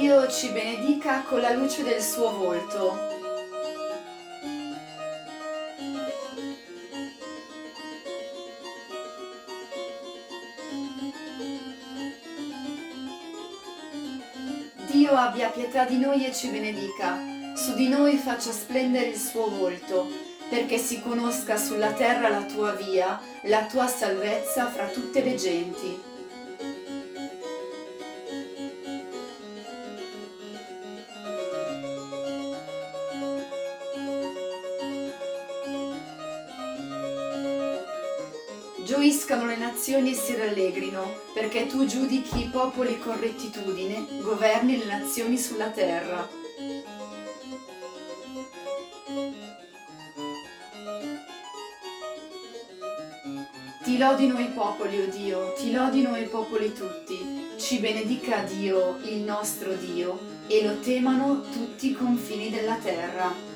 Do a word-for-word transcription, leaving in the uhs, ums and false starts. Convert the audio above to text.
Dio ci benedica con la luce del suo volto. Dio abbia pietà di noi e ci benedica, su di noi faccia splendere il suo volto, perché si conosca sulla terra la tua via, la tua salvezza fra tutte le genti. Gioiscano le nazioni e si rallegrino, perché tu giudichi i popoli con rettitudine, governi le nazioni sulla terra. Ti lodino i popoli, o Dio, ti lodino i popoli tutti, ci benedica Dio, il nostro Dio, e lo temano tutti i confini della terra.